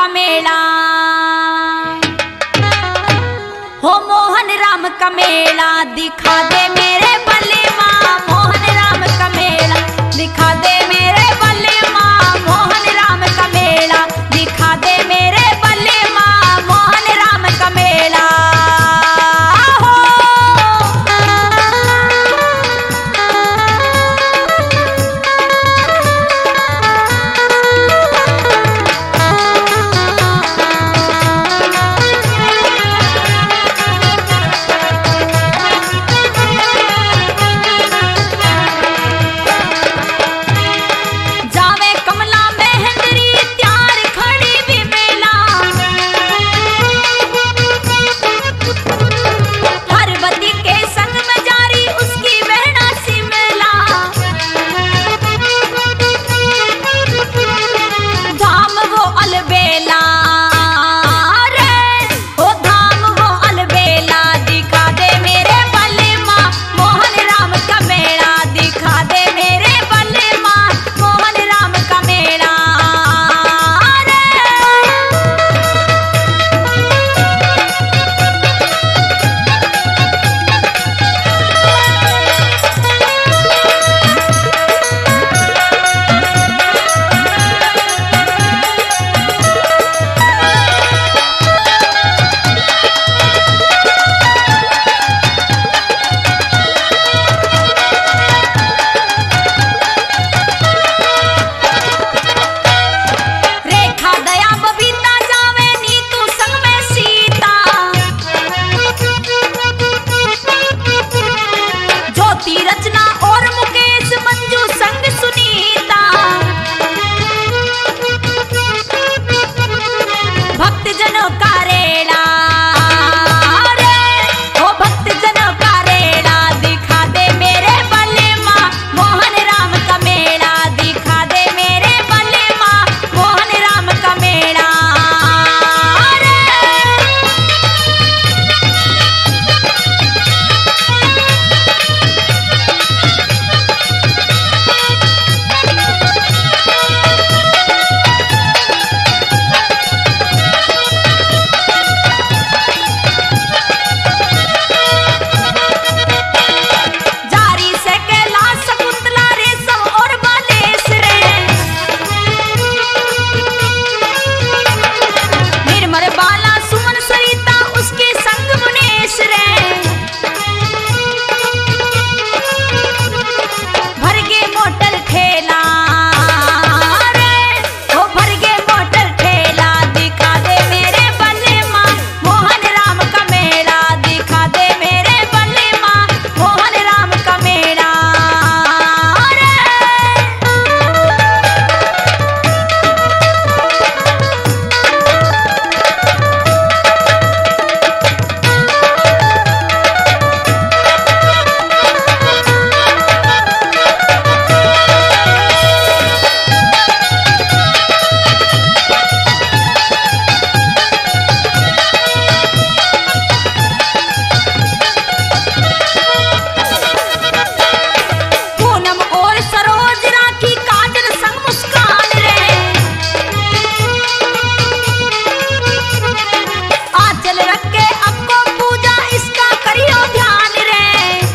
मेला, हो मोहन राम का मेला दिखा दे मेरे बल्ले माँ, मोहन राम का मेला दिखा दे मेरे बल्ले माँ, मोहन राम का मेला दिखा दे मेरे बल्ले माँ, मोहन राम का मेला। रचना और मुकेश मंजू संग सुनीता, भक्त जनों का रेला रे, ओ भक्त जनों का रेला दिखा दे मेरे बल्ले माँ, मोहन राम का मेला दिखा दे मेरे बल्ले माँ, मोहन राम का मेला।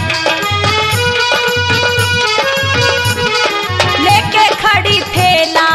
खड़ी थेला